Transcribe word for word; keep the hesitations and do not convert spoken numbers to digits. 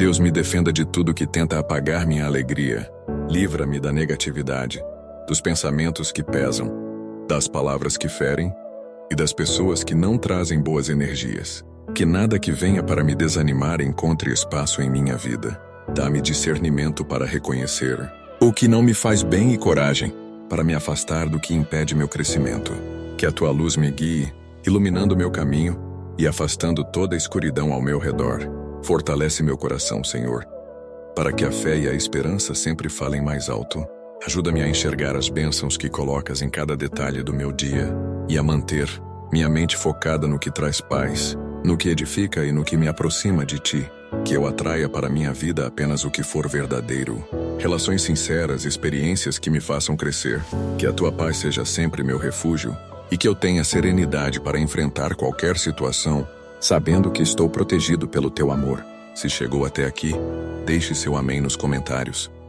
Deus me defenda de tudo que tenta apagar minha alegria. Livra-me da negatividade, dos pensamentos que pesam, das palavras que ferem e das pessoas que não trazem boas energias. Que nada que venha para me desanimar encontre espaço em minha vida. Dá-me discernimento para reconhecer o que não me faz bem e coragem para me afastar do que impede meu crescimento. Que a tua luz me guie, iluminando meu caminho e afastando toda a escuridão ao meu redor. Fortalece meu coração, Senhor, para que a fé e a esperança sempre falem mais alto. Ajuda-me a enxergar as bênçãos que colocas em cada detalhe do meu dia e a manter minha mente focada no que traz paz, no que edifica e no que me aproxima de ti. Que eu atraia para minha vida apenas o que for verdadeiro. Relações sinceras, experiências que me façam crescer. Que a tua paz seja sempre meu refúgio e que eu tenha serenidade para enfrentar qualquer situação, sabendo que estou protegido pelo teu amor. Se chegou até aqui, deixe seu amém nos comentários.